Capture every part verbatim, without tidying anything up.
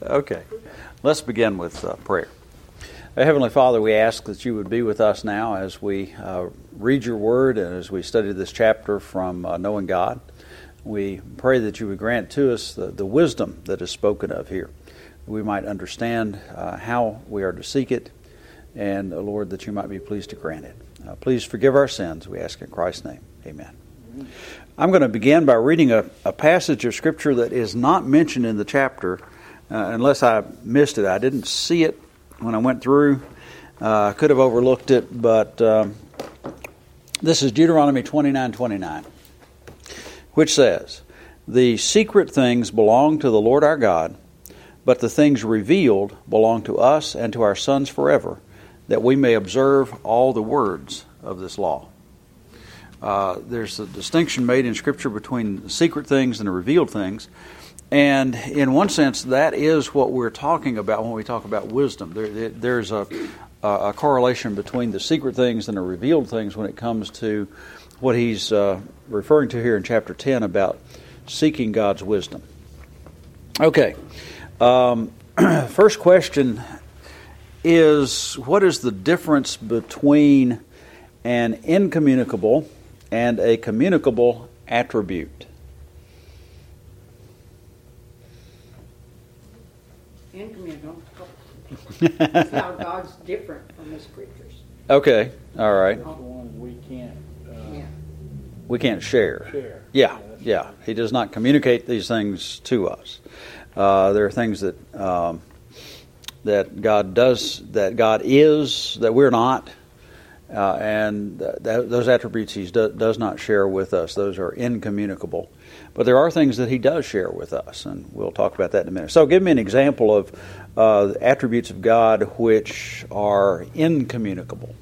Okay, let's begin with uh, prayer. Uh, Heavenly Father, we ask that you would be with us now as we uh, read your word and as we study this chapter from uh, Knowing God. We pray that you would grant to us the, the wisdom that is spoken of here. We might understand uh, how we are to seek it, and uh, Lord, that you might be pleased to grant it. Uh, please forgive our sins, we ask in Christ's name. Amen. Amen. I'm going to begin by reading a, a passage of Scripture that is not mentioned in the chapter, uh, unless I missed it. I didn't see it when I went through. Uh, I could have overlooked it, but um, this is Deuteronomy twenty-nine twenty-nine, which says, "The secret things belong to the Lord our God, but the things revealed belong to us and to our sons forever, that we may observe all the words of this law." Uh, there's a distinction made in Scripture between the secret things and the revealed things. And in one sense, that is what we're talking about when we talk about wisdom. There, there's a, a correlation between the secret things and the revealed things when it comes to what he's uh, referring to here in chapter ten about seeking God's wisdom. Okay. Um, first question is, what is the difference between an incommunicable and a communicable attribute? Incommunicable. That's how God's different from His creatures. Okay, all right. The ones we can't. Uh, Yeah. We can't share. Share. Yeah, Yeah, yeah. He does not communicate these things to us. Uh, there are things that um, that God does, that God is, that we're not, uh, and th- those attributes He do- does not share with us. Those are incommunicable. But there are things that He does share with us, and we'll talk about that in a minute. So give me an example of uh, attributes of God which are incommunicable.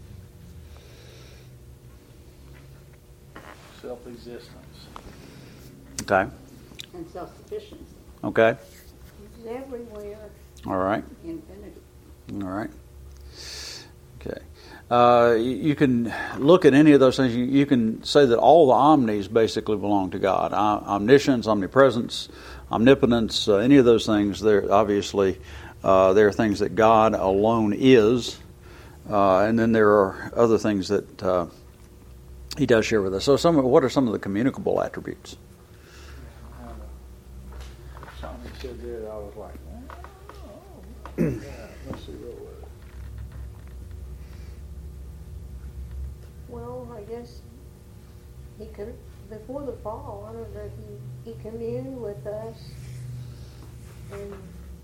Self-existence. Okay. And self-sufficiency. Okay. He's everywhere. All right. Infinity. All right. Okay. Uh, you, you can look at any of those things. You, you can say that all the omnis basically belong to God. Uh, omniscience, omnipresence, omnipotence, uh, any of those things, they're obviously uh, there are things that God alone is. Uh, and then there are other things that uh, He does share with us. So some, what are some of the communicable attributes? Something he said there that I was like, oh, yeah, let's see what it was. Well, I guess he could, before the fall, I don't know, he, he communed with us and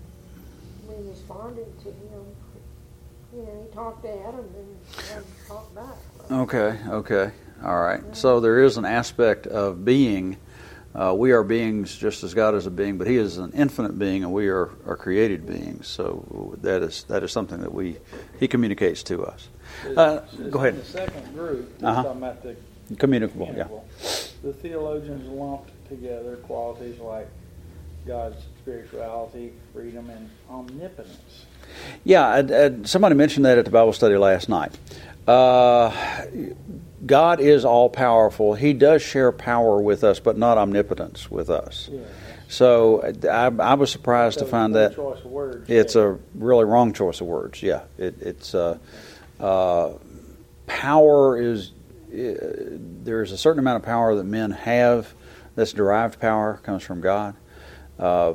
we responded to him. You know, he talked to Adam and Adam talked back. Okay, okay, all right. So there is an aspect of being. Uh, we are beings just as God is a being, but He is an infinite being, and we are, are created beings. So that is that is something that we He communicates to us. Uh, It's go ahead. In the second group, we're Uh-huh. talking about the Communicable, communicable. The theologians lumped together qualities like God's spirituality, freedom, and omnipotence. yeah. Yeah, and, and somebody mentioned that at the Bible study last night. Uh, God is all-powerful. He does share power with us, but not omnipotence with us. Yeah. So I, I was surprised So to find one that choice of words it's there. a really wrong choice of words. Yeah, it, it's uh, uh, power is uh, there's a certain amount of power that men have that's derived power, comes from God. Uh,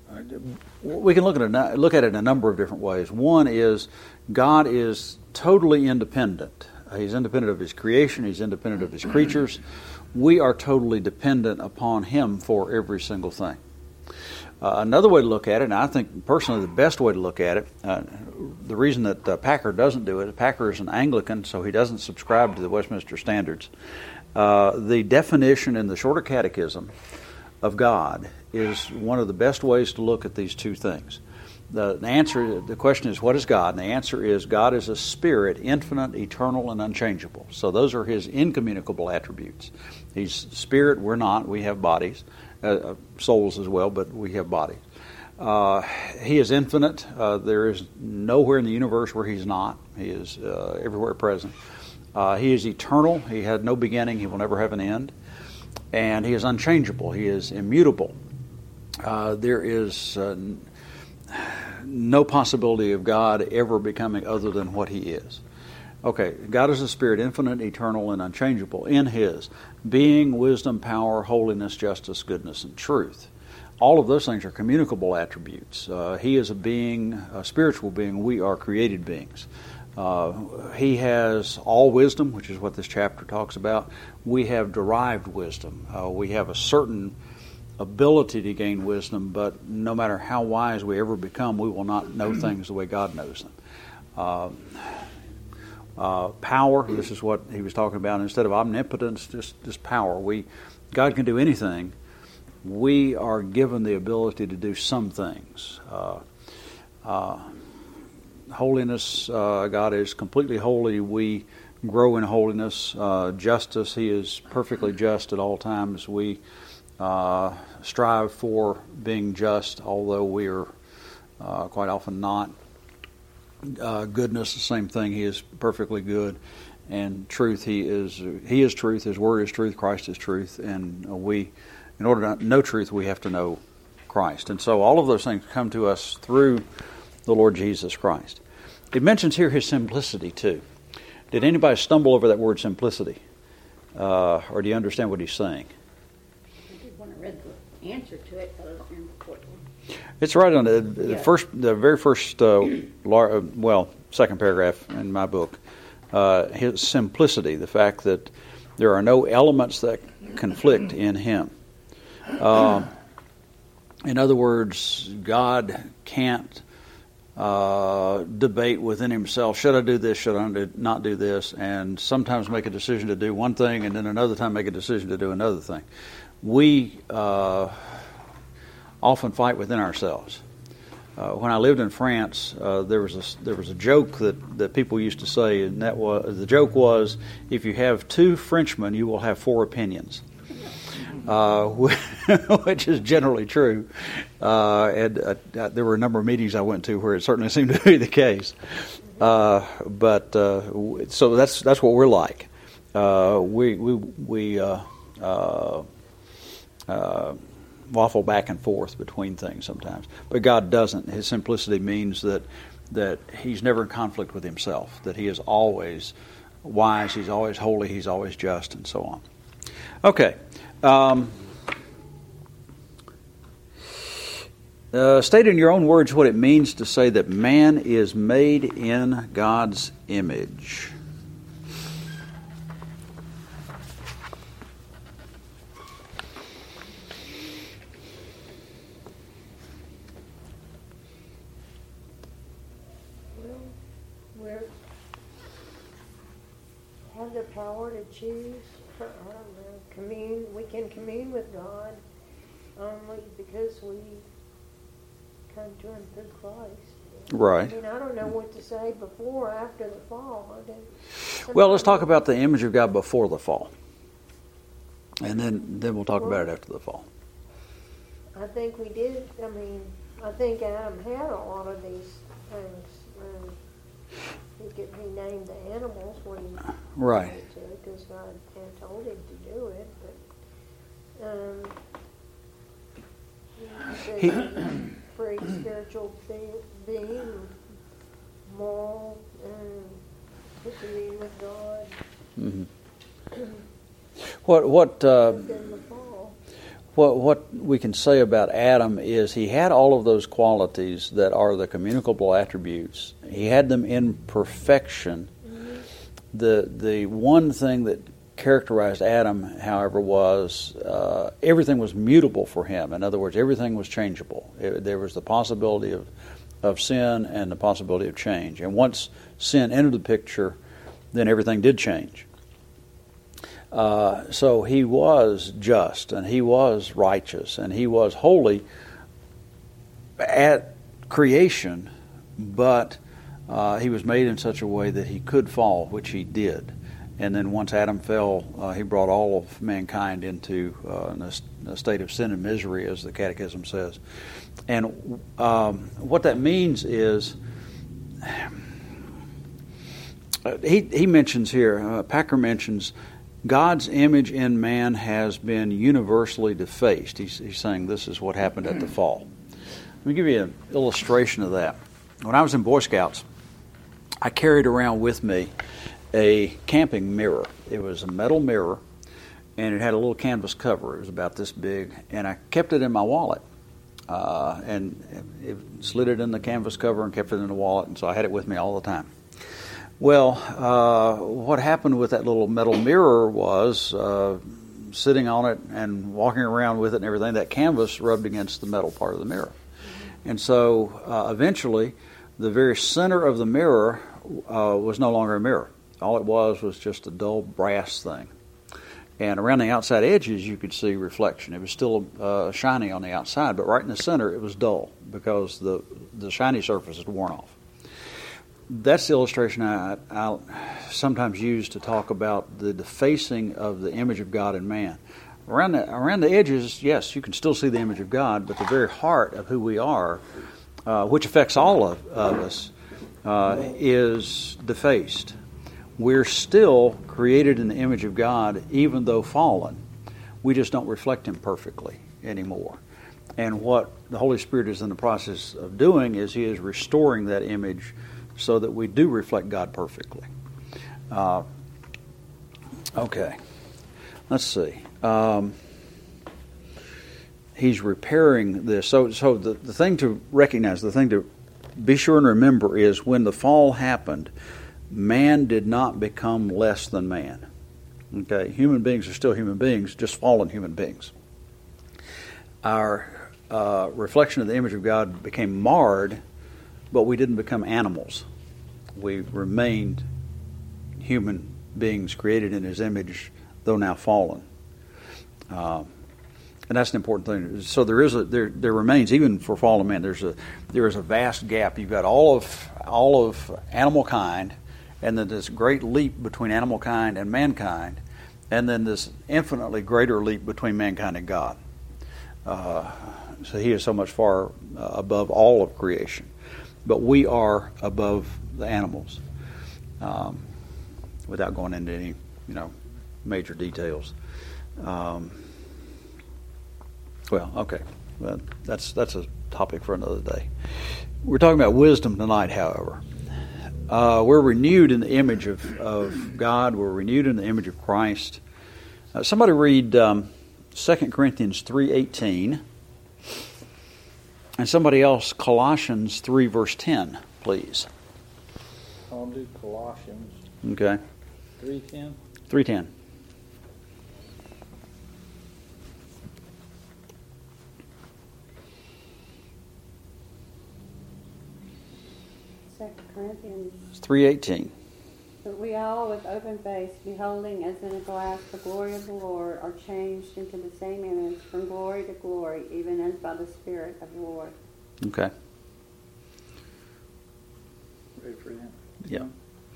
we can look at it, look at it in a number of different ways. One is God is totally independent. He's independent of His creation. He's independent of His creatures. We are totally dependent upon Him for every single thing. Uh, another way to look at it, and I think personally the best way to look at it, uh, the reason that uh, Packer doesn't do it, Packer is an Anglican, so he doesn't subscribe to the Westminster Standards. Uh, the definition in the Shorter Catechism of God is one of the best ways to look at these two things. The, the answer, the question is, what is God? And the answer is, God is a spirit, infinite, eternal, and unchangeable. So those are His incommunicable attributes. He's spirit, we're not, we have bodies, uh, souls as well, but we have bodies. Uh, he is infinite. Uh, there is nowhere in the universe where He's not. He is uh, everywhere present. Uh, he is eternal. He had no beginning. He will never have an end. And He is unchangeable. He is immutable. Uh, there is... Uh, no possibility of God ever becoming other than what He is. Okay, God is a spirit, infinite, eternal, and unchangeable in His being, wisdom, power, holiness, justice, goodness, and truth. All of those things are communicable attributes. Uh, he is a being, a spiritual being. We are created beings. Uh, he has all wisdom, which is what this chapter talks about. We have derived wisdom. Uh, we have a certain ability to gain wisdom, but no matter how wise we ever become, we will not know things the way God knows them. Uh, uh, power, this is what he was talking about. Instead of omnipotence, just, just power. We, God can do anything. We are given the ability to do some things. Uh, uh, holiness, uh, God is completely holy. We grow in holiness. Uh, justice, He is perfectly just at all times. We uh, strive for being just, although we are uh, quite often not. Uh, goodness, the same thing. He is perfectly good. And truth, He is He is truth. His Word is truth. Christ is truth. And we, in order to know truth, we have to know Christ. And so all of those things come to us through the Lord Jesus Christ. It mentions here His simplicity too. Did anybody stumble over that word simplicity? Uh, or do you understand what he's saying? I did when I read the answer to it, but I don't remember what one. It's right on the, the Yeah. first, the very first, uh, lar- well, second paragraph in my book. Uh, his simplicity, the fact that there are no elements that conflict in Him. Uh, in other words, God can't uh, debate within Himself, should I do this, should I do, not do this, and sometimes make a decision to do one thing and then another time make a decision to do another thing. We uh, often fight within ourselves. Uh, when I lived in France, uh, there was a, there was a joke that, that people used to say, and that was the joke was, if you have two Frenchmen, you will have four opinions, uh, which is generally true. Uh, and uh, there were a number of meetings I went to where it certainly seemed to be the case. Uh, but uh, so that's that's what we're like. Uh, we we we. Uh, uh, uh, waffle back and forth between things sometimes. But God doesn't. His simplicity means that that He's never in conflict with Himself, that He is always wise, He's always holy, He's always just, and so on. Okay. Um, uh, state in your own words what it means to say that man is made in God's image. Have the power to choose. For, I don't know, commune. We can commune with God only because we come to Him through Christ. Right. I mean, I don't know what to say before or after the fall. I don't, well, let's talk about the image of God before the fall, and then then we'll talk well, about it after the fall. I think we did. I mean, I think Adam had a lot of these things. Um, He could he named the animals when he right to because God had told him to do it. But um, he free spiritual be- being, moral, and to commune with God. Mm-hmm. what what uh, in the fall. What what we can say about Adam is he had all of those qualities that are the communicable attributes. He had them in perfection. Mm-hmm. The the one thing that characterized Adam, however, was uh, everything was mutable for him. In other words, everything was changeable. It, there was the possibility of, of sin and the possibility of change. And once sin entered the picture, then everything did change. Uh, so he was just, and he was righteous, and he was holy at creation, but uh, he was made in such a way that he could fall, which he did. And then once Adam fell, uh, he brought all of mankind into uh, a, a state of sin and misery, as the Catechism says. And um, what that means is, uh, he, he mentions here, uh, Packer mentions, God's image in man has been universally defaced. He's, he's saying this is what happened at the fall. Let me give you an illustration of that. When I was in Boy Scouts, I carried around with me a camping mirror. It was a metal mirror, and it had a little canvas cover. It was about this big, and I kept it in my wallet. Uh, and it slid it in the canvas cover and kept it in the wallet, and so I had it with me all the time. Well, uh, what happened with that little metal mirror was, uh, sitting on it and walking around with it and everything, that canvas rubbed against the metal part of the mirror. And so uh, eventually, the very center of the mirror uh, was no longer a mirror. All it was was just a dull brass thing. And around the outside edges, you could see reflection. It was still uh, shiny on the outside, but right in the center, it was dull because the, the shiny surface had worn off. That's the illustration I, I sometimes use to talk about the defacing of the image of God in man. Around the, around the edges, yes, you can still see the image of God, but the very heart of who we are, uh, which affects all of, of us, uh, is defaced. We're still created in the image of God, even though fallen. We just don't reflect Him perfectly anymore. And what the Holy Spirit is in the process of doing is He is restoring that image so that we do reflect God perfectly. Uh, okay, let's see. Um, he's repairing this. So, so the, the thing to recognize, the thing to be sure and remember is when the fall happened, man did not become less than man. Okay, human beings are still human beings, just fallen human beings. Our uh, reflection of the image of God became marred, but we didn't become animals. We remained human beings created in His image, though now fallen. Uh, and that's an important thing. So there is a there there remains, even for fallen man, there's a there is a vast gap. You've got all of all of animal kind, and then this great leap between animal kind and mankind, and then this infinitely greater leap between mankind and God. Uh, so He is so much far uh, above all of creation. But we are above the animals, um, without going into any, you know, major details. Um, well, okay, well, that's that's a topic for another day. We're talking about wisdom tonight, however. Uh, we're renewed in the image of, of God. We're renewed in the image of Christ. Uh, somebody read um, Second Corinthians three eighteen. And somebody else, Colossians three, verse ten, please. I'll do Colossians. Okay. three ten? three ten. Second Corinthians. three eighteen. But we all, with open face, beholding as in a glass the glory of the Lord, are changed into the same image from glory to glory, even as by the Spirit of the Lord. Okay. Ready for that? Yeah.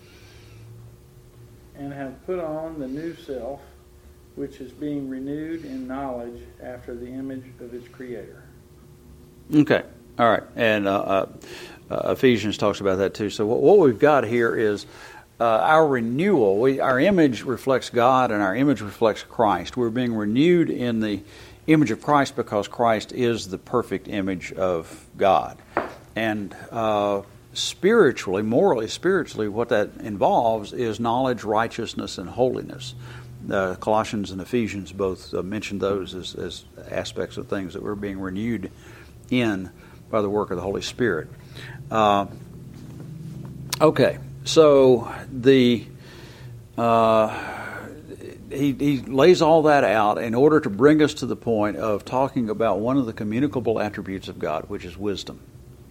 And have put on the new self, which is being renewed in knowledge after the image of its Creator. Okay. All right. And uh, uh, Ephesians talks about that too. So what, what we've got here is uh, our renewal. We, our image reflects God, and our image reflects Christ. We're being renewed in the image of Christ because Christ is the perfect image of God. And uh, spiritually, morally, spiritually, what that involves is knowledge, righteousness, and holiness. Uh, Colossians and Ephesians both uh, mention those as, as aspects of things that we're being renewed in by the work of the Holy Spirit. Uh, okay, so the uh, he, he lays all that out in order to bring us to the point of talking about one of the communicable attributes of God, which is wisdom.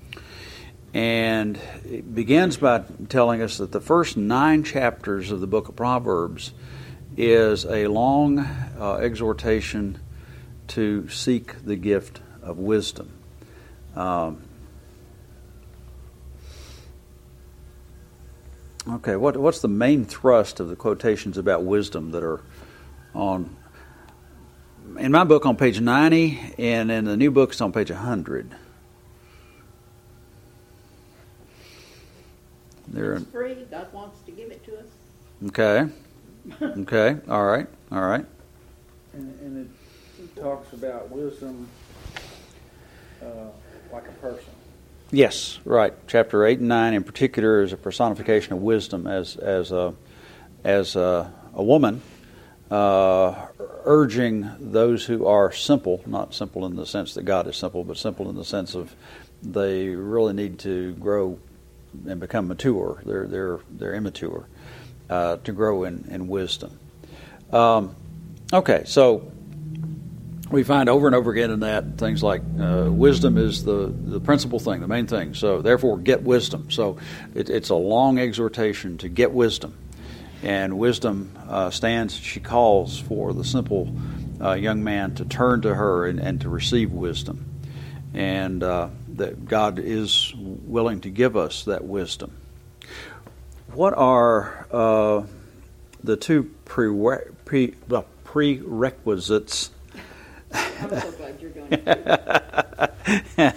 And it begins by telling us that the first nine chapters of the book of Proverbs is a long uh, exhortation to seek the gift of wisdom. Um, okay, what what's the main thrust of the quotations about wisdom that are on, in my book on page ninety, and in the new book it's on page one hundred? There. It's free. God wants to give it to us. Okay. Okay. All right. All right. And, and it talks about wisdom uh, like a person. Yes, right. Chapter eight and nine in particular is a personification of wisdom as as a as a, a woman uh, urging those who are simple, not simple in the sense that God is simple, but simple in the sense of they really need to grow and become mature. They're they're they're immature uh, to grow in in wisdom. Um, okay, so. We find over and over again in that things like uh, wisdom is the, the principal thing, the main thing. So therefore, get wisdom. So it, it's a long exhortation to get wisdom. And wisdom uh, stands, she calls for the simple uh, young man to turn to her and, and to receive wisdom. And uh, that God is willing to give us that wisdom. What are uh, the two pre- pre- uh, prerequisites? I'm so glad you're doing it.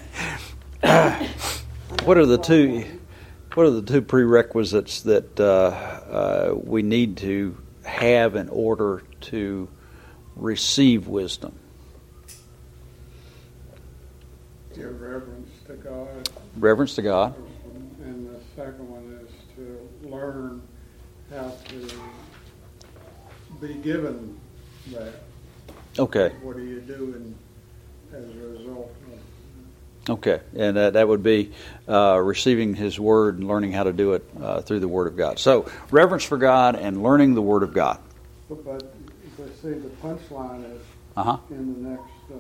What are the two? What are the two prerequisites that uh, uh, we need to have in order to receive wisdom? Give reverence to God. Reverence to God. And the second one is to learn how to be given that. Okay. What are you doing as a result of Okay, and uh, that would be uh, receiving His Word and learning how to do it uh, through the Word of God. So, reverence for God and learning the Word of God. But, but as I say, the punchline is Uh-huh. in the next uh,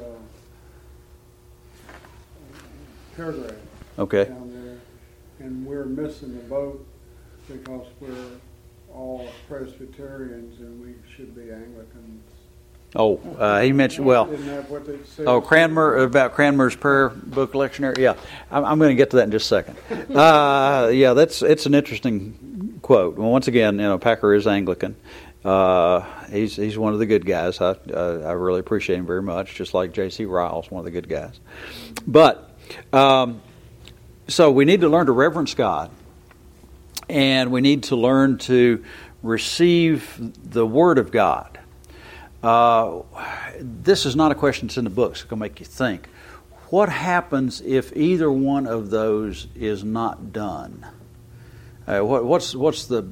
paragraph Okay. down there, and we're missing the boat because we're all Presbyterians and we should be Anglicans. Oh, uh, he mentioned, well, Isn't that what it says? oh, Cranmer, about Cranmer's prayer book lectionary. Yeah, I'm, I'm going to get to that in just a second. Uh, yeah, that's it's an interesting quote. Well, once again, you know, Packer is Anglican. Uh, he's he's one of the good guys. I uh, I really appreciate him very much. Just like J C Ryle's one of the good guys. But um, so we need to learn to reverence God, and we need to learn to receive the Word of God. Uh, this is not a question that's in the books. It's going to make you think. What happens if either one of those is not done? Uh, what, what's what's the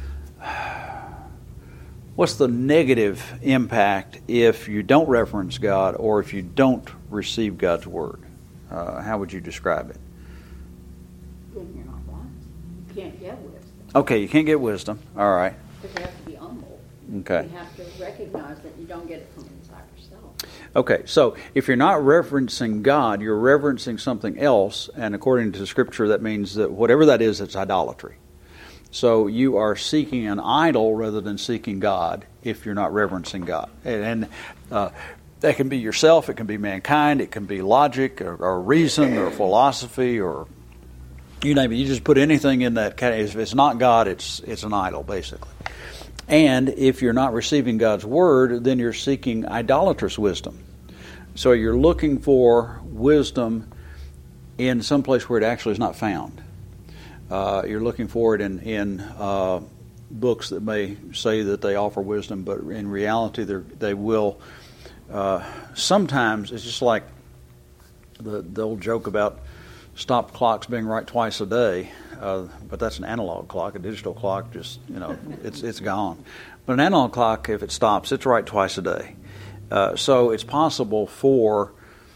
what's the negative impact if you don't reverence God or if you don't receive God's Word? Uh, how would you describe it? Then you're not wise. You can't get wisdom. Okay, you can't get wisdom. All right. Because you have to be humble. Okay. You have to recognize that you don't get it from inside yourself. Okay, so if you're not reverencing God, you're reverencing something else, and according to Scripture, that means that whatever that is, it's idolatry. So you are seeking an idol rather than seeking God if you're not reverencing God. And, and uh, that can be yourself, it can be mankind, it can be logic or, or reason or philosophy or you name it. You just put anything in that category. If it's not God, it's it's an idol, basically. And if you're not receiving God's Word, then you're seeking idolatrous wisdom. So you're looking for wisdom in some place where it actually is not found. Uh, you're looking for it in, in uh, books that may say that they offer wisdom, but in reality they will. Uh, sometimes it's just like the, the old joke about stop clocks being right twice a day. Uh, but that's an analog clock. A digital clock, just, you know, it's it's gone. But an analog clock, if it stops, it's right twice a day. Uh, so it's possible for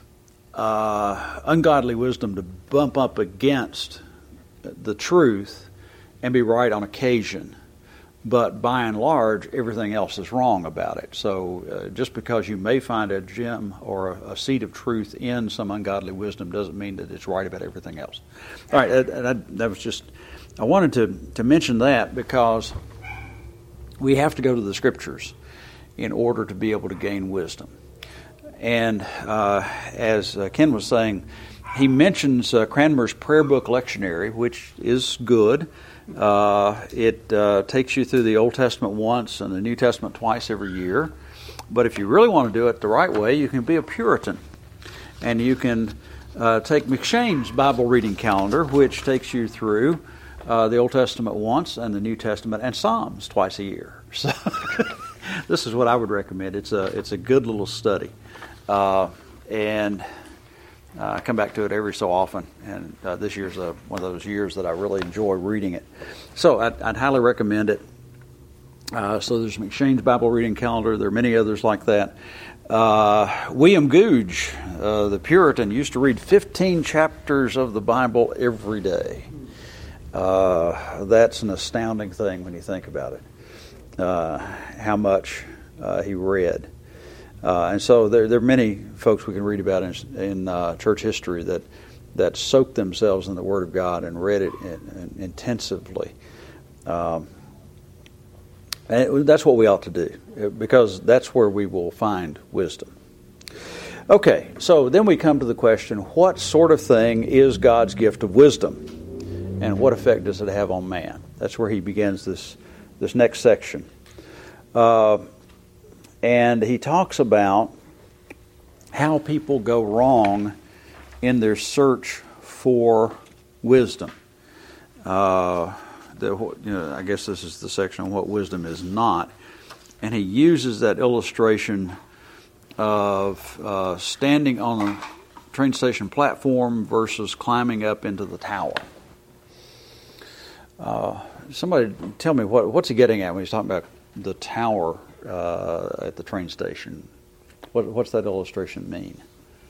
uh, ungodly wisdom to bump up against the truth and be right on occasion. But by and large, everything else is wrong about it. So uh, just because you may find a gem or a, a seed of truth in some ungodly wisdom doesn't mean that it's right about everything else. All right, that, that, that was just, I wanted to, to mention that because we have to go to the Scriptures in order to be able to gain wisdom. And uh, as uh, Ken was saying, he mentions uh, Cranmer's Prayer Book Lectionary, which is good. Uh, it uh, takes you through the Old Testament once and the New Testament twice every year. But if you really want to do it the right way, you can be a Puritan. And you can uh, take McShane's Bible reading calendar, which takes you through uh, the Old Testament once and the New Testament and Psalms twice a year. So this is what I would recommend. It's a, it's a good little study. Uh, and Uh, I come back to it every so often, and uh, this year's a, one of those years that I really enjoy reading it. So I'd, I'd highly recommend it. Uh, so there's an Exchange Bible Reading Calendar. There are many others like that. Uh, William Gouge, uh, the Puritan, used to read fifteen chapters of the Bible every day. Uh, that's an astounding thing when you think about it, uh, how much uh, he read. Uh, and so there, there are many folks we can read about in, in uh, church history that that soaked themselves in the Word of God and read it in, in, intensively. Um, and it, that's what we ought to do, because that's where we will find wisdom. Okay, so then we come to the question, what sort of thing is God's gift of wisdom? And what effect does it have on man? That's where he begins this, this next section. Uh, and he talks about how people go wrong in their search for wisdom. Uh, the, you know, I guess this is the section on what wisdom is not. And he uses that illustration of uh, standing on a train station platform versus climbing up into the tower. Uh, somebody tell me, what what's he getting at when he's talking about the tower uh, at the train station? What, what's that illustration mean?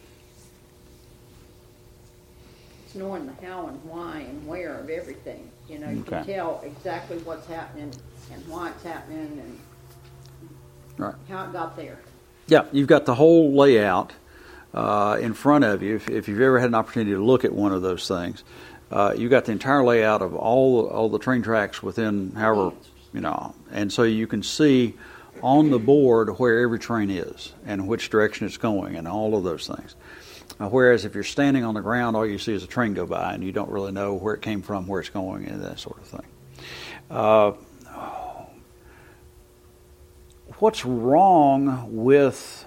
It's knowing the how and why and where of everything. You know, you Okay. can tell exactly what's happening and why it's happening and Right. how it got there. Yeah, you've got the whole layout uh, in front of you. If, if you've ever had an opportunity to look at one of those things, uh, you've got the entire layout of all all the train tracks within however, you know, and so you can see on the board where every train is and which direction it's going and all of those things. Uh, whereas if you're standing on the ground, all you see is a train go by and you don't really know where it came from, where it's going, and that sort of thing. Uh, what's wrong with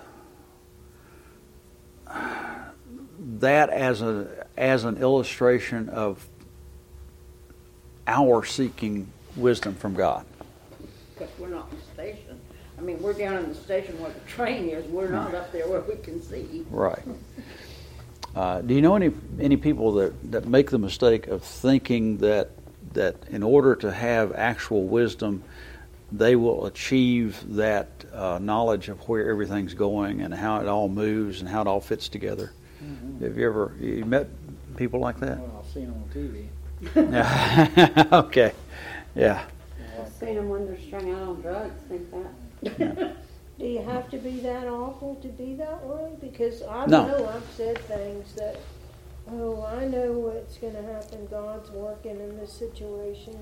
that as a as an illustration of our seeking wisdom from God? Because we're not in the station. I mean, we're down in the station where the train is. We're not up there where we can see. Right. Uh, do you know any any people that, that make the mistake of thinking that that in order to have actual wisdom, they will achieve that uh, knowledge of where everything's going and how it all moves and how it all fits together? Mm-hmm. Have you ever you met people like that? Well, I've seen them on T V. Yeah. Okay. Yeah. I've seen them when they're strung out on drugs, think that. Do you have to be that awful to be that way? Because I No. know I've said things that, oh, I know what's going to happen. God's working in this situation.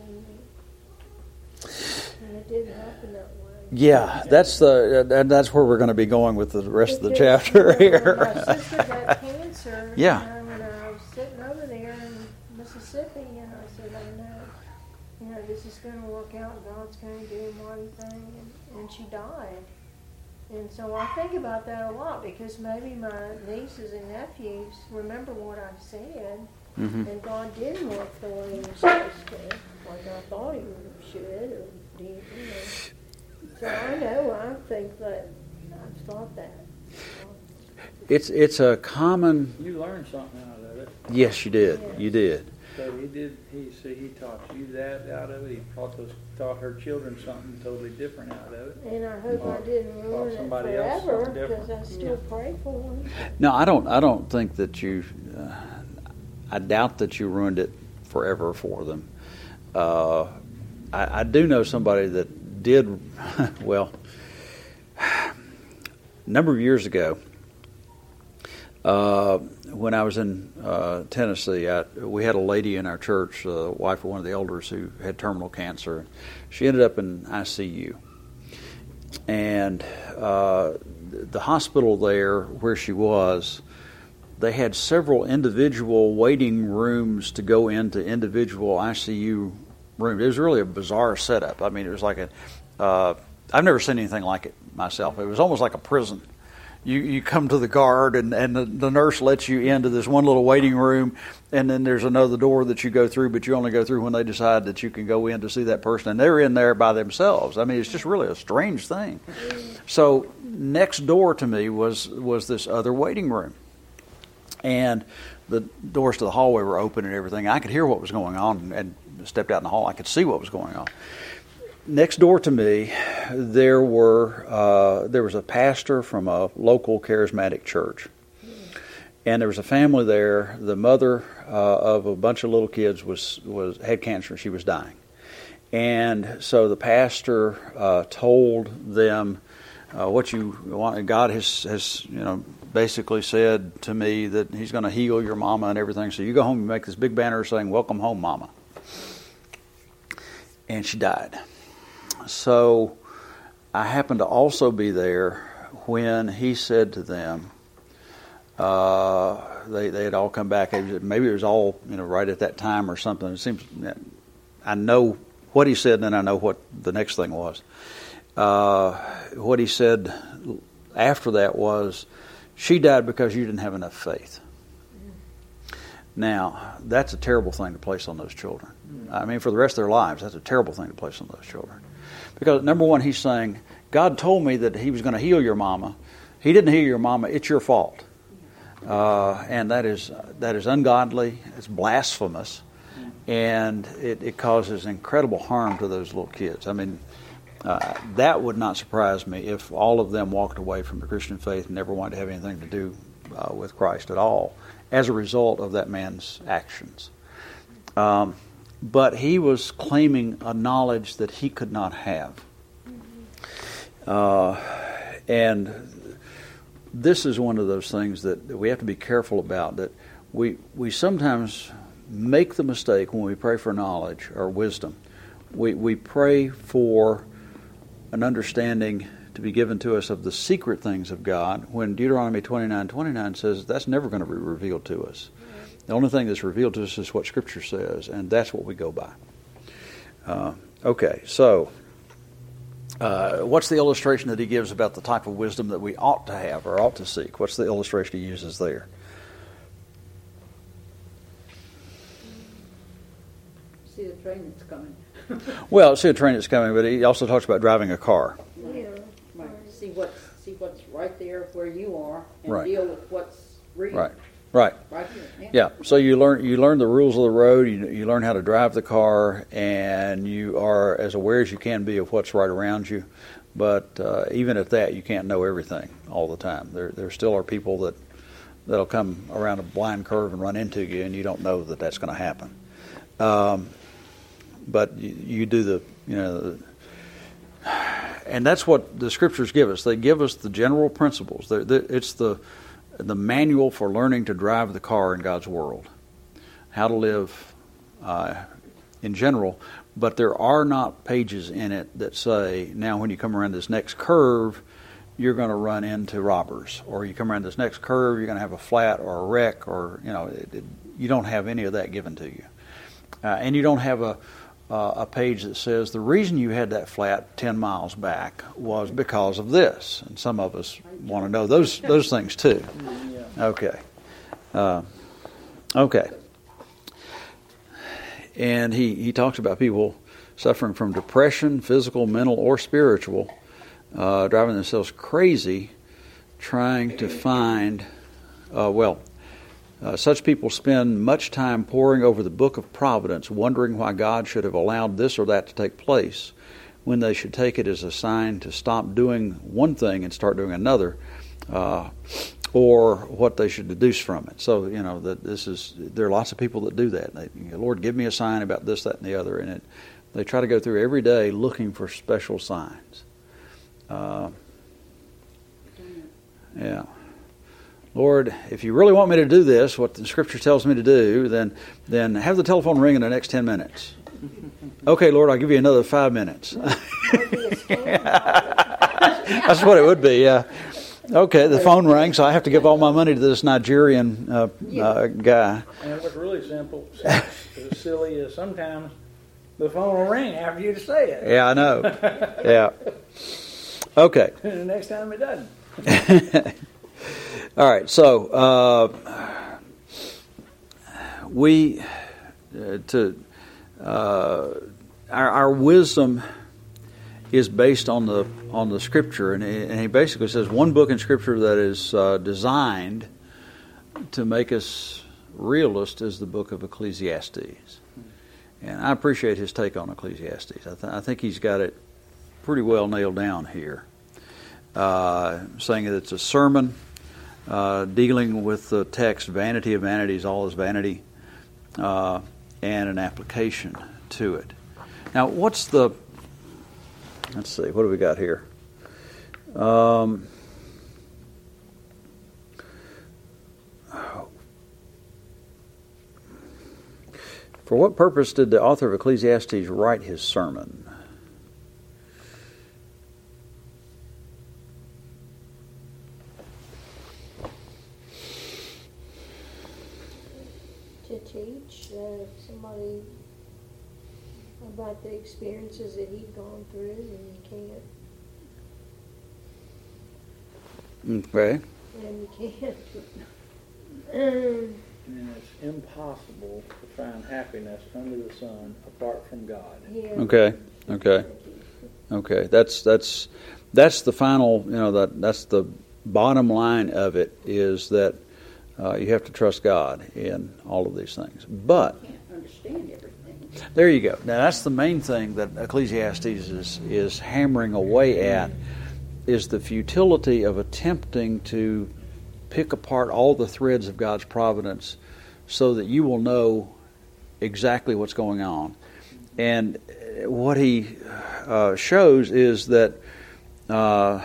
And it didn't happen that way. Yeah, that's the uh, that's where we're going to be going with the rest of the Because, chapter you know, here. when my sister got cancer. Yeah. You know, when I was sitting over there in Mississippi, and I said, I know, you know, this is going to work out. God's going to do one thing, and, and she died. And so I think about that a lot because maybe my nieces and nephews remember what I said, Mm-hmm. and God didn't work the way He was supposed to, like I thought He should, or did, you know. So I know, I think that, I've thought that. It's it's a common. You learned something out of it. Yes, you did. Yes. You did. So he did. He see he taught you that out of it. He taught those taught her children something totally different out of it. And I hope Or- I didn't or ruin it somebody else forever, something because different. I still pray for them. No, I don't. I don't think that you. Uh, I doubt that you ruined it forever for them. Uh, I, I do know somebody that did. Well, a number of years ago, uh, when I was in uh, Tennessee, I, we had a lady in our church, the uh, wife of one of the elders, who had terminal cancer. She ended up in I C U, and uh, the hospital there where she was, they had several individual waiting rooms to go into individual I C U rooms. It was really a bizarre setup. I mean, it was like a. Uh, I've never seen anything like it myself. It was almost like a prison. You you come to the guard, and, and the, the nurse lets you into this one little waiting room, and then there's another door that you go through, but you only go through when they decide that you can go in to see that person. And they're in there by themselves. I mean, it's just really a strange thing. So next door to me was was this other waiting room. And the doors to the hallway were open and everything. I could hear what was going on, and, and stepped out in the hall. I could see what was going on. Next door to me, there were uh, there was a pastor from a local charismatic church, and there was a family there. The mother uh, of a bunch of little kids was was had cancer. She was dying, and so the pastor uh, told them, uh, "What you want? God has has you know basically said to me that He's going to heal your mama and everything. So you go home and make this big banner saying, 'Welcome home, Mama.'" And she died. So I happened to also be there when he said to them, uh, they they had all come back. Maybe it was all you know right at that time or something. It seems I know what he said, and then I know what the next thing was. Uh, what he said after that was, "She died because you didn't have enough faith." Now, that's a terrible thing to place on those children. I mean, for the rest of their lives, that's a terrible thing to place on those children. Because, number one, he's saying, God told me that He was going to heal your mama. He didn't heal your mama. It's your fault. Uh, and that is that is ungodly. It's blasphemous. And it, it causes incredible harm to those little kids. I mean, uh, that would not surprise me if all of them walked away from the Christian faith and never wanted to have anything to do uh, with Christ at all as a result of that man's actions. Um, but he was claiming a knowledge that he could not have. Uh, and this is one of those things that we have to be careful about, that we we sometimes make the mistake when we pray for knowledge or wisdom. We we pray for an understanding to be given to us of the secret things of God, when Deuteronomy twenty-nine twenty-nine says that's never going to be revealed to us. The only thing that's revealed to us is what Scripture says, and that's what we go by. Uh, okay, so uh, what's the illustration that he gives about the type of wisdom that we ought to have or ought to seek? What's the illustration he uses there? See the train that's coming. Well, see a train that's coming, but he also talks about driving a car. Right. Right. See what's see what's right there where you are, and Right. deal with what's real. Right. Right. Right here. Yeah. Yeah. So you learn you learn the rules of the road. You you learn how to drive the car, and you are as aware as you can be of what's right around you. But uh, even at that, you can't know everything all the time. There there still are people that that'll come around a blind curve and run into you, and you don't know that that's going to happen. Um, but you, you do the you know. And that's what the Scriptures give us. They give us the general principles. They're, they're, it's the the manual for learning to drive the car in God's world, how to live uh, in general. But there are not pages in it that say, now when you come around this next curve, you're going to run into robbers, or you come around this next curve, you're going to have a flat or a wreck, or you know, it, it, you don't have any of that given to you, uh, and you don't have a Uh, a page that says the reason you had that flat ten miles back was because of this. And some of us want to know those those things too. Okay. Uh, okay. And he, he talks about people suffering from depression, physical, mental, or spiritual, uh, driving themselves crazy, trying to find, uh, well, Uh, such people spend much time poring over the book of providence, wondering why God should have allowed this or that to take place, when they should take it as a sign to stop doing one thing and start doing another, uh, or what they should deduce from it. So, you know, that this is there are lots of people that do that. They, you know, Lord, give me a sign about this, that, and the other, and it, they try to go through every day looking for special signs. Uh, yeah. Lord, if you really want me to do this, what the Scripture tells me to do, then then have the telephone ring in the next ten minutes. Okay, Lord, I'll give you another five minutes. That's what it would be, yeah. Okay, the phone rang, so I have to give all my money to this Nigerian uh, uh, guy. And it was really simple. As silly as sometimes the phone will ring after you to say it. Yeah, I know. Yeah. Okay. And the next time it doesn't. All right, so uh, we uh, to uh, our, our wisdom is based on the on the Scripture, and he, and he basically says one book in Scripture that is uh, designed to make us realists is the book of Ecclesiastes. And I appreciate his take on Ecclesiastes. I, th- I think he's got it pretty well nailed down here. Uh, saying that it's a sermon uh, dealing with the text, vanity of vanities, all is vanity, uh, and an application to it. Now, what's the, let's see, what do we got here? Um, for what purpose did the author of Ecclesiastes write his sermon? To teach uh, somebody about the experiences that he'd gone through, and you can't. Okay. And you can't. Um, And it's impossible to find happiness under the sun apart from God. yeah. Okay. Okay. Okay. That's that's that's the final. You know that that's the bottom line of it is that uh, you have to trust God in all of these things. But I can't understand everything. there you go. Now that's the main thing that Ecclesiastes is is hammering away at is the futility of attempting to pick apart all the threads of God's providence so that you will know exactly what's going on. And what he uh, shows is that uh,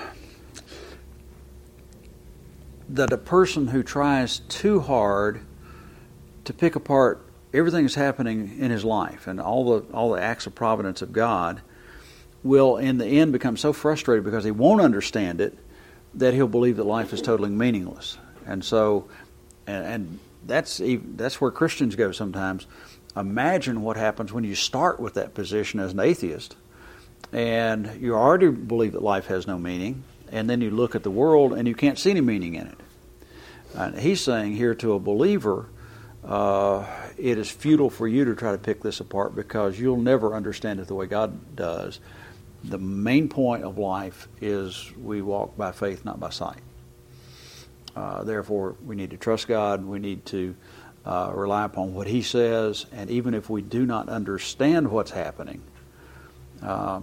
that a person who tries too hard to pick apart everything that's happening in his life and all the all the acts of providence of God will in the end become so frustrated because he won't understand it that he'll believe that life is totally meaningless. And so, and, and that's even, that's where Christians go sometimes. Imagine what happens when you start with that position as an atheist, and you already believe that life has no meaning, and then you look at the world and you can't see any meaning in it. And he's saying here to a believer, uh, it is futile for you to try to pick this apart because you'll never understand it the way God does. The main point of life is we walk by faith, not by sight. Uh, therefore, we need to trust God. We need to uh, rely upon what He says. And even if we do not understand what's happening, uh,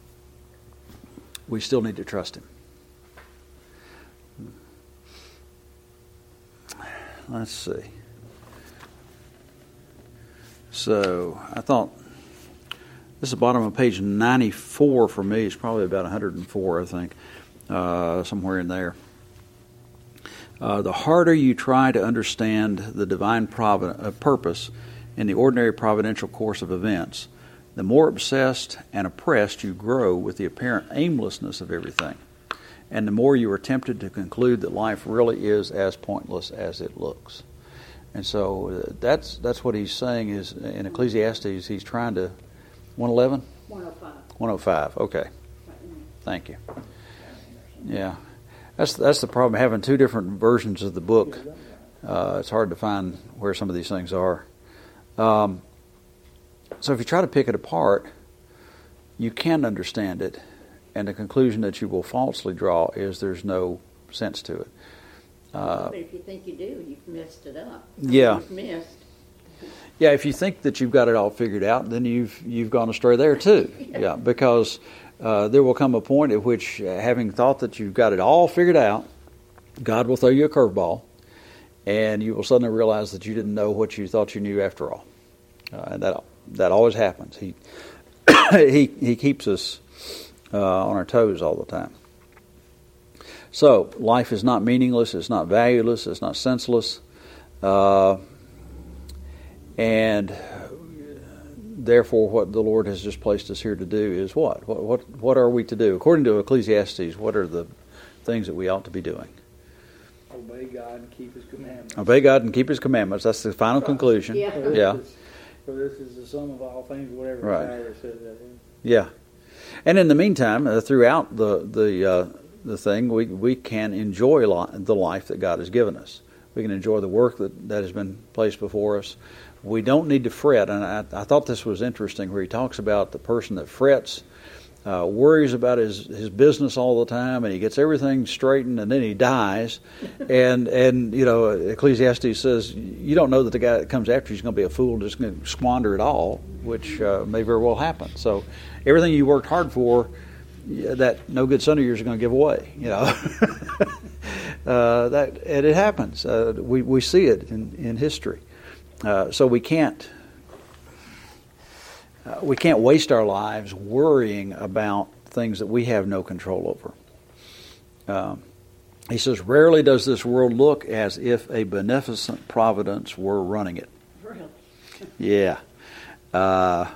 we still need to trust Him. Let's see. So, I thought this is the bottom of page ninety-four for me. It's probably about one hundred four, I think, uh, somewhere in there. Uh, the harder you try to understand the divine provid- uh, purpose in the ordinary providential course of events, the more obsessed and oppressed you grow with the apparent aimlessness of everything, and the more you are tempted to conclude that life really is as pointless as it looks. And so uh, that's that's what he's saying is in Ecclesiastes. He's trying to one eleven? one oh five. one oh five, okay. Thank you. Yeah. That's that's the problem, having two different versions of the book. Uh, it's hard to find where some of these things are. Um, so if you try to pick it apart, you can understand it, and the conclusion that you will falsely draw is there's no sense to it. Uh, But if you think you do, you've messed it up. Yeah. You've missed. Yeah, if you think that you've got it all figured out, then you've you've gone astray there too. Yeah, because uh, there will come a point at which, uh, having thought that you've got it all figured out, God will throw you a curveball, and you will suddenly realize that you didn't know what you thought you knew after all. Uh, and that that always happens. He he he keeps us uh, on our toes all the time. So life is not meaningless. It's not valueless. It's not senseless. Uh, And therefore, what the Lord has just placed us here to do is what? What what what are we to do? According to Ecclesiastes, what are the things that we ought to be doing? Obey God and keep His commandments. Obey God and keep His commandments. That's the final conclusion. Yeah. For this Yeah. Is, for this is the sum of all things, whatever Right. Tyler said that is. Yeah. And in the meantime, uh, throughout the the uh, the thing, we we can enjoy li- the life that God has given us. We can enjoy the work that, that has been placed before us. We don't need to fret. And I, I thought this was interesting where he talks about the person that frets uh, worries about his, his business all the time, and he gets everything straightened, and then he dies. and, and you know, Ecclesiastes says, you don't know that the guy that comes after you is going to be a fool and just going to squander it all, which uh, may very well happen. So everything you worked hard for, that no good son of yours is going to give away, you know. uh, that and it happens. Uh, we we see it in in history. Uh, so we can't uh, we can't waste our lives worrying about things that we have no control over. Um, he says, "Rarely does this world look as if a beneficent providence were running it." Really? Yeah. Uh,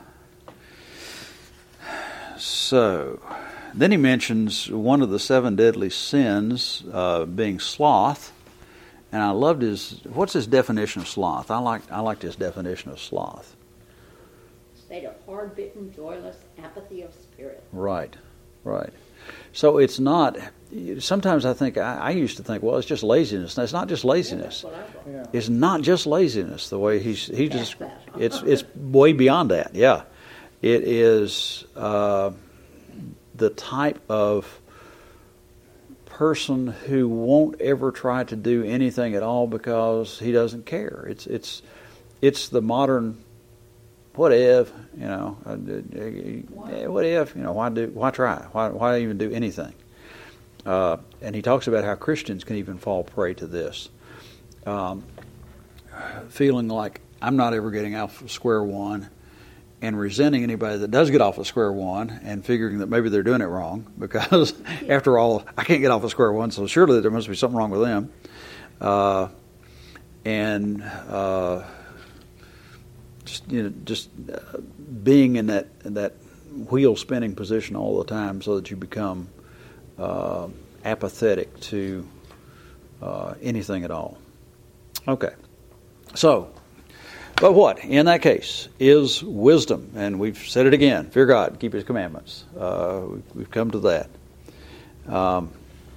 so. Then he mentions one of the seven deadly sins uh, being sloth, and I loved his. What's his definition of sloth? I like I liked his definition of sloth. State of hard-bitten, joyless apathy of spirit. Right, right. So it's not. Sometimes I think I, I used to think, well, it's just laziness. No, it's not just laziness. Yeah, that's what I thought. Yeah. It's not just laziness. The way he's he Past just that. it's it's way beyond that. Yeah, it is. Uh, the type of person who won't ever try to do anything at all because he doesn't care. It's it's it's the modern what if, you know, uh, what if, you know, why do why try? Why why even do anything? Uh, and he talks about how Christians can even fall prey to this, um, feeling like I'm not ever getting off of square one, and resenting anybody that does get off of square one and figuring that maybe they're doing it wrong because, after all, I can't get off of square one, so surely there must be something wrong with them. Uh, and uh, just you know, just uh, being in that in that wheel spinning position all the time, so that you become uh, apathetic to uh, anything at all. Okay, so. But what, in that case, is wisdom? And we've said it again, fear God, keep His commandments. Uh, we've, we've come to that. Um,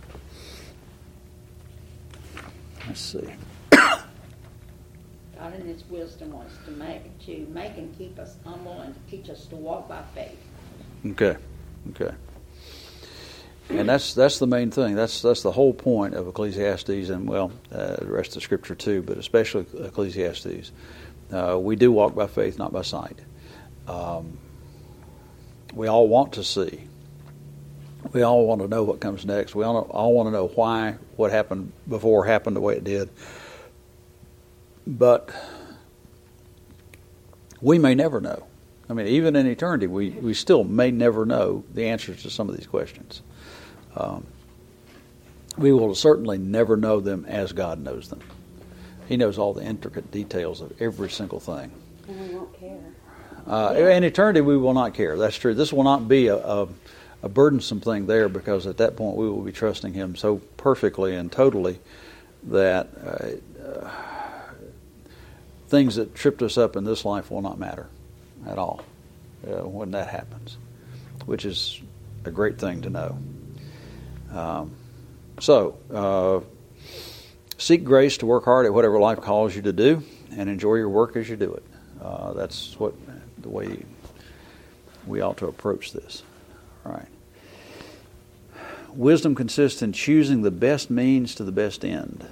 let's see. God in His wisdom wants to make to make and keep us humble and to teach us to walk by faith. Okay, okay. And that's that's the main thing. That's that's the whole point of Ecclesiastes, and well, uh, the rest of the Scripture too, but especially Ecclesiastes. Uh, we do walk by faith, not by sight. Um, we all want to see. We all want to know what comes next. We all, all want to know why what happened before happened the way it did. But we may never know. I mean, even in eternity, we, we still may never know the answers to some of these questions. Um, we will certainly never know them as God knows them. He knows all the intricate details of every single thing. And we won't care. Uh, in eternity, we will not care. That's true. This will not be a, a, a burdensome thing there, because at that point we will be trusting Him so perfectly and totally that uh, uh, things that tripped us up in this life will not matter at all uh, when that happens, which is a great thing to know. Um, so, uh, seek grace to work hard at whatever life calls you to do, and enjoy your work as you do it. Uh, that's what the way we ought to approach this. All right. Wisdom consists in choosing the best means to the best end.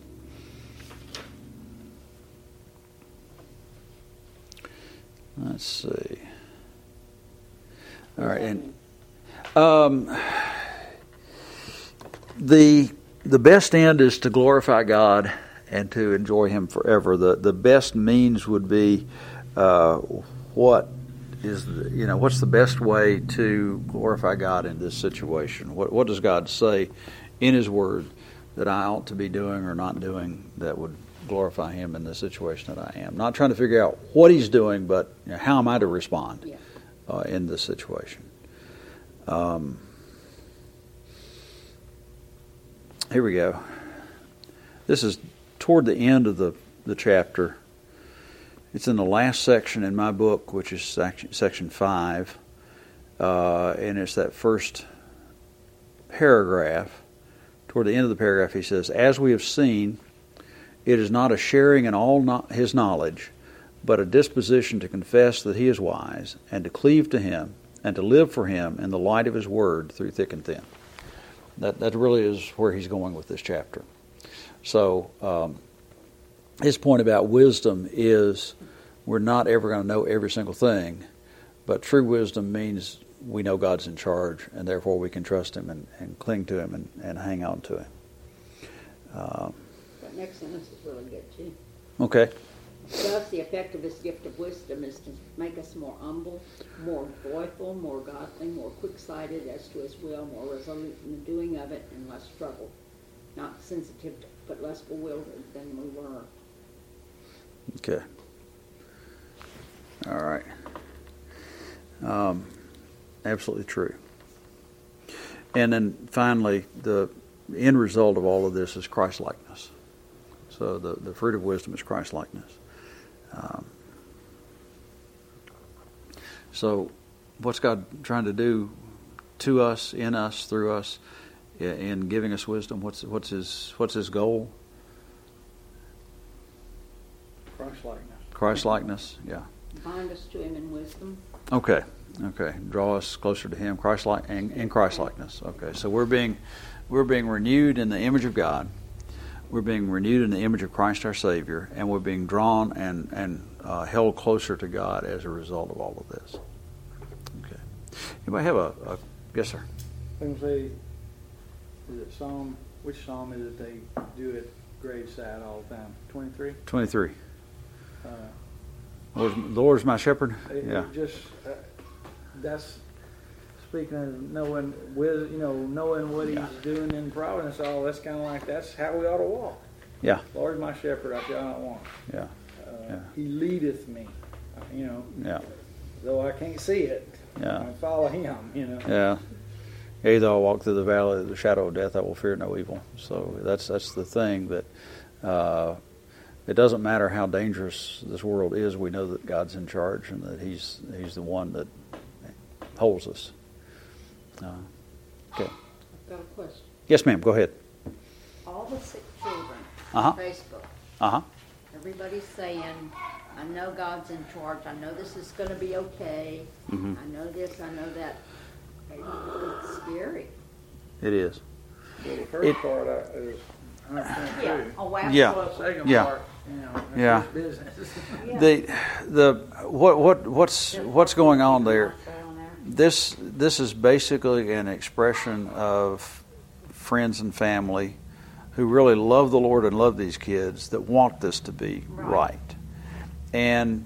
Let's see. All right, and um, the the best end is to glorify God and to enjoy Him forever. The the best means would be uh, what is the, you know what's the best way to glorify God in this situation? What what does God say in His Word that I ought to be doing or not doing that would glorify Him in the situation that I am? Not trying to figure out what He's doing, but you know, how am I to respond Yeah. uh, in this situation? Um, here we go. This is toward the end of the, the chapter. It's in the last section in my book, which is section, section five, uh, and it's that first paragraph. Toward the end of the paragraph, he says, "As we have seen, it is not a sharing in all no- his knowledge, but a disposition to confess that he is wise, and to cleave to him, and to live for Him in the light of His Word through thick and thin. That that really is where he's going with this chapter. So um, his point about wisdom is we're not ever going to know every single thing, but true wisdom means we know God's in charge, and therefore we can trust Him and, and cling to Him and, and hang on to Him. Um, That next sentence is really good too. okay. Thus, the effect of this gift of wisdom is to make us more humble, more joyful, more godly, more quick-sighted as to His will, more resolute in the doing of it, and less troubled. Not sensitive, but less bewildered than we were. Okay. All right. Um, absolutely true. And then finally, the end result of all of this is Christ-likeness. So the, the fruit of wisdom is Christ-likeness. Um, so what's God trying to do to us, in us, through us, in giving us wisdom? What's what's his what's his goal? Christ-likeness. Christ-likeness, yeah. Bind us to Him in wisdom. Okay, okay. Draw us closer to Him, Christ-like and, and Christ-likeness. Okay, so we're being we're being renewed in the image of God. We're being renewed in the image of Christ our Savior, and we're being drawn and and uh, held closer to God as a result of all of this. Okay. Anybody have a, a yes, sir? I can say, is it Psalm? Which Psalm is it they do at graveside all the time? Twenty-three. Twenty-three. Uh, Lord's, the Lord's my shepherd. it, Yeah. it just uh, that's speaking of knowing with you know knowing what He's Yeah. doing in providence. All that's kind of like that's how we ought to walk. Yeah. Lord, my shepherd, I shall not want. Yeah. Uh, Yeah. He leadeth me. Uh, You know, Yeah. though I can't see it, Yeah. I follow Him. You know. Yeah. Yea, though I walk through the valley of the shadow of death, I will fear no evil. So that's that's the thing that uh, it doesn't matter how dangerous this world is. We know that God's in charge and that He's He's the one that holds us. Uh, okay. I've got a question. Yes, ma'am. Go ahead. All the sick children Uh-huh. on Facebook, Uh huh. everybody's saying, I know God's in charge. I know this is going to be okay. Mhm. I know this, I know that. It's scary. It is. Well, the first It- part uh, is one hundred percent Yeah. true. Oh, wow. Yeah. Well, the second Yeah. part, you know, that's Yeah. His business. The the what what what's what's going on there? This this is basically an expression of friends and family who really love the Lord and love these kids that want this to be right, Right. and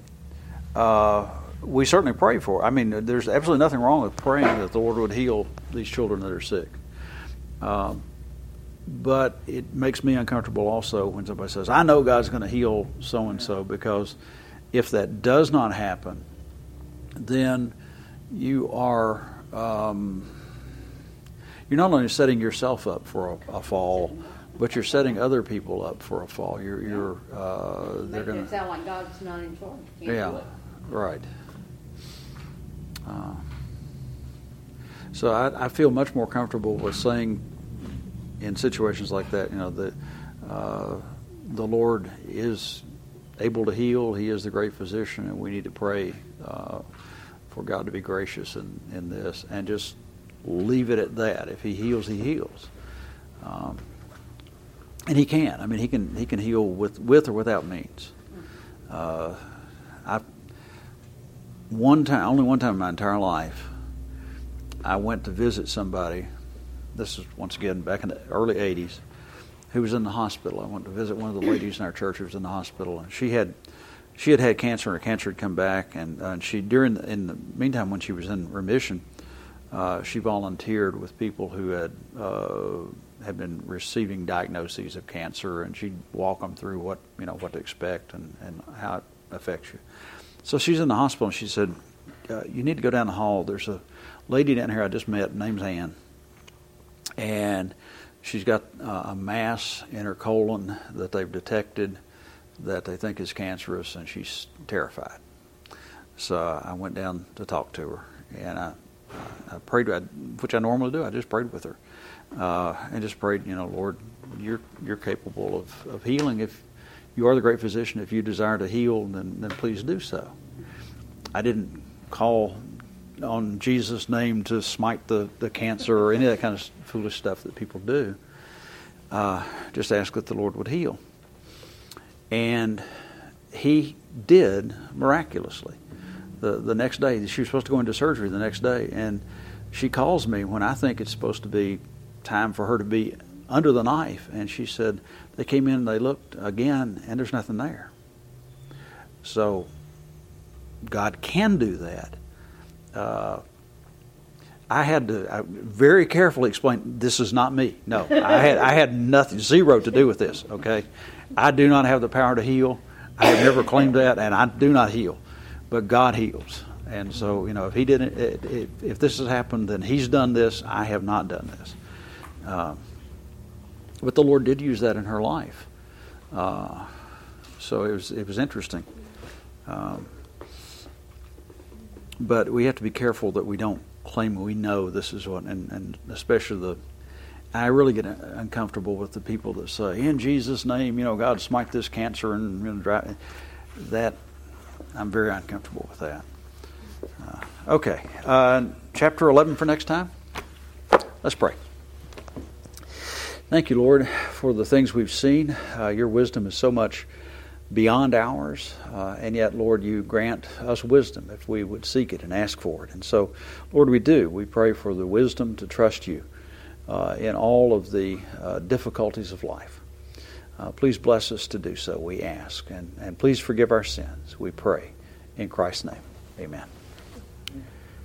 uh, we certainly pray for it. I mean, there's absolutely nothing wrong with praying that the Lord would heal these children that are sick. Um, but it makes me uncomfortable also when somebody says, "I know God's going to heal so and so," because if that does not happen, then you are um, you're not only setting yourself up for a, a fall, but you're setting other people up for a fall. You're you're uh, they're Making going it to sound like God's not in charge. Can't do yeah it. right. Uh, so I, I feel much more comfortable with saying in situations like that, you know, that uh, the Lord is able to heal. He is the great physician, and we need to pray uh, for God to be gracious in, in this, and just leave it at that. If He heals, He heals, um, and He can. I mean, He can He can heal with with or without means. Uh, I one time, only one time in my entire life, I went to visit somebody. This is once again back in the early eighties, who was in the hospital. I went to visit one of the ladies in our church who was in the hospital, and she had she had had cancer, and her cancer had come back, and, uh, and she during the, in the meantime when she was in remission, uh, she volunteered with people who had uh, had been receiving diagnoses of cancer, and she'd walk them through what you know what to expect and, and how it affects you. So she's in the hospital, and she said, uh, "You need to go down the hall. There's a lady down here I just met. Name's Ann, and she's got uh, a mass in her colon that they've detected that they think is cancerous, and she's terrified." So I went down to talk to her, and I, I prayed, which I normally do. I just prayed with her, uh, and just prayed, you know, Lord, you're you're capable of, of healing. If you are the great physician, if you desire to heal, then then please do so. I didn't call on Jesus' name to smite the, the cancer or any of that kind of foolish stuff that people do. Uh, just ask that the Lord would heal. And He did miraculously. The the next day, she was supposed to go into surgery the next day, and she calls me when I think it's supposed to be time for her to be under the knife, and she said they came in and they looked again, and there's nothing there. So God can do that. Uh, I had to I very carefully explain, this is not me. No, I had I had nothing, zero to do with this, okay? I do not have the power to heal. I have never claimed that, and I do not heal. But God heals. And so, you know, if He didn't, if, if this has happened, then He's done this. I have not done this. Uh, but the Lord did use that in her life. Uh, so it was it was interesting. Um, but we have to be careful that we don't claim we know this is what, and, and especially the, I really get uncomfortable with the people that say, in Jesus' name, you know, God smite this cancer and, you know, dry, that, I'm very uncomfortable with that. Uh, okay, uh, chapter eleven for next time. Let's pray. Thank you, Lord, for the things we've seen. Uh, your wisdom is so much beyond ours, uh, and yet, Lord, you grant us wisdom if we would seek it and ask for it. And so, Lord, we do. We pray for the wisdom to trust you uh, in all of the uh, difficulties of life. Uh, please bless us to do so, we ask. And, and please forgive our sins, we pray. In Christ's name, amen.